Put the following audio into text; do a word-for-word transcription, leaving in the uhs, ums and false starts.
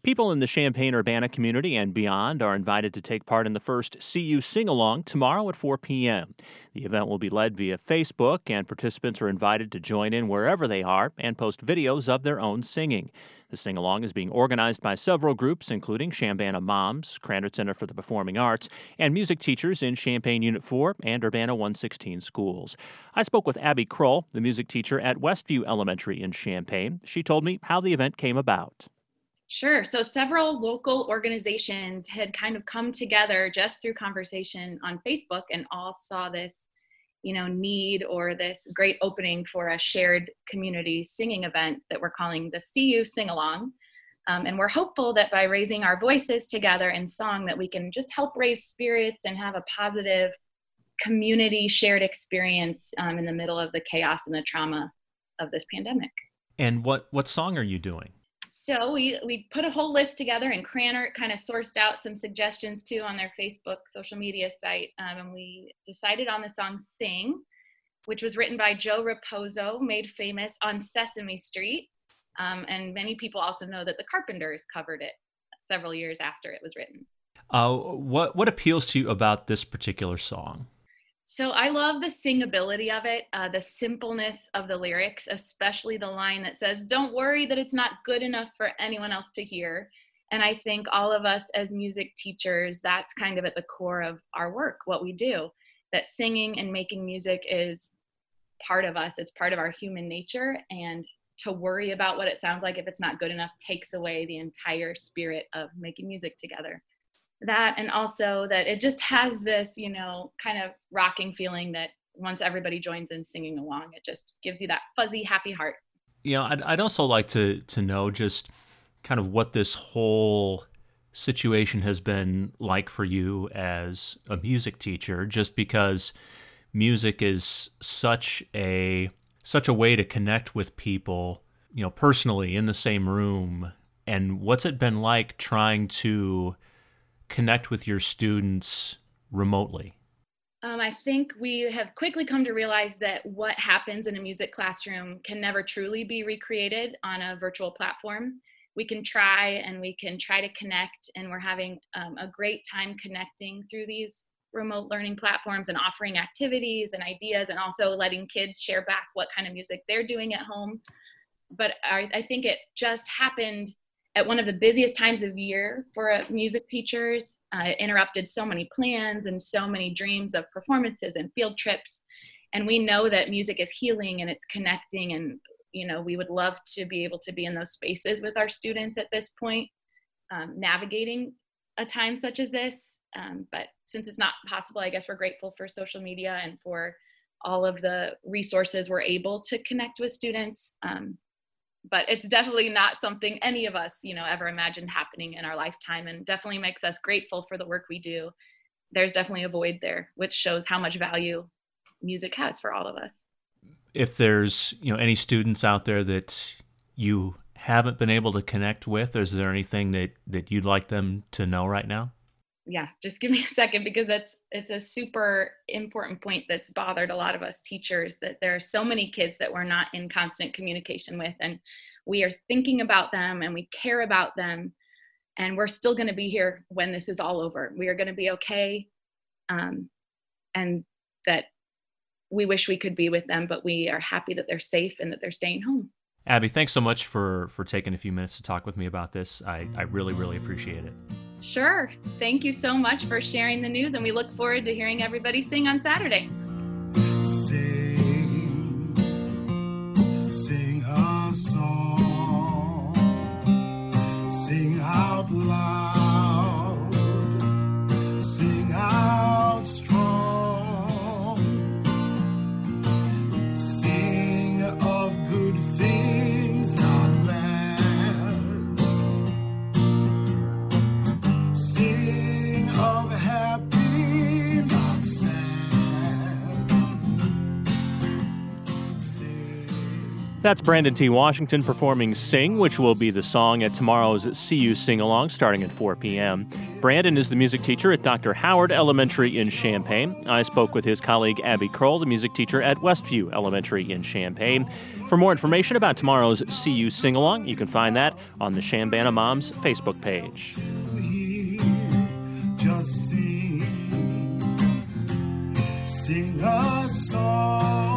People in the Champaign-Urbana community and beyond are invited to take part in the first See You Sing-Along tomorrow at four p.m. The event will be led via Facebook, and participants are invited to join in wherever they are and post videos of their own singing. The sing-along is being organized by several groups, including Chambana Moms, Krannert Center for the Performing Arts, and music teachers in Champaign Unit four and Urbana one sixteen schools. I spoke with Abby Kroll, the music teacher at Westview Elementary in Champaign. She told me how the event came about. Sure. So several local organizations had kind of come together just through conversation on Facebook and all saw this, you know, need or this great opening for a shared community singing event that we're calling the See You Sing Along. Um, and we're hopeful that by raising our voices together in song that we can just help raise spirits and have a positive community shared experience um, in the middle of the chaos and the trauma of this pandemic. And what, what song are you doing? So we, we put a whole list together, and Krannert kind of sourced out some suggestions too on their Facebook social media site. Um, and we decided on the song Sing, which was written by Joe Raposo, made famous on Sesame Street. Um, and many people also know that the Carpenters covered it several years after it was written. Uh, what, what appeals to you about this particular song? So I love the singability of it, uh, the simpleness of the lyrics, especially the line that says, "Don't worry that it's not good enough for anyone else to hear." And I think all of us as music teachers, that's kind of at the core of our work, what we do, that singing and making music is part of us. It's part of our human nature. And to worry about what it sounds like if it's not good enough takes away the entire spirit of making music together. That, and also that it just has this, you know, kind of rocking feeling that once everybody joins in singing along, it just gives you that fuzzy, happy heart. You know, I'd, I'd also like to to know just kind of what this whole situation has been like for you as a music teacher, just because music is such a such a way to connect with people, you know, personally in the same room. And what's it been like trying to connect with your students remotely? Um, I think we have quickly come to realize that what happens in a music classroom can never truly be recreated on a virtual platform. We can try and we can try to connect, and we're having um, a great time connecting through these remote learning platforms and offering activities and ideas, and also letting kids share back what kind of music they're doing at home. But I, I think it just happened at one of the busiest times of year for uh, music teachers. Uh, it interrupted so many plans and so many dreams of performances and field trips. And we know that music is healing and it's connecting, and you know, we would love to be able to be in those spaces with our students at this point, um, navigating a time such as this. Um, but since it's not possible, I guess we're grateful for social media and for all of the resources we're able to connect with students. Um, But it's definitely not something any of us, you know, ever imagined happening in our lifetime, and definitely makes us grateful for the work we do. There's definitely a void there, which shows how much value music has for all of us. If there's, you know, any students out there that you haven't been able to connect with, is there anything that, that you'd like them to know right now? Yeah, just give me a second, because that's it's a super important point that's bothered a lot of us teachers, that there are so many kids that we're not in constant communication with, and we are thinking about them and we care about them, and we're still going to be here when this is all over. We are going to be okay, um, and that we wish we could be with them, but we are happy that they're safe and that they're staying home. Abby, thanks so much for, for taking a few minutes to talk with me about this. I, I really, really appreciate it. Sure. Thank you so much for sharing the news, and we look forward to hearing everybody sing on Saturday. Sing, sing a song, sing out loud, sing out strong, sing of good things, not bad. Sing of happy, not sad. Sing That's Brandon T. Washington performing Sing, which will be the song at tomorrow's C U Sing-Along starting at four p.m. Brandon is the music teacher at Doctor Howard Elementary in Champaign. I spoke with his colleague Abby Kroll, the music teacher at Westview Elementary in Champaign. For more information about tomorrow's C U Sing-Along, you can find that on the Chambana Moms Facebook page. Just sing, sing a song.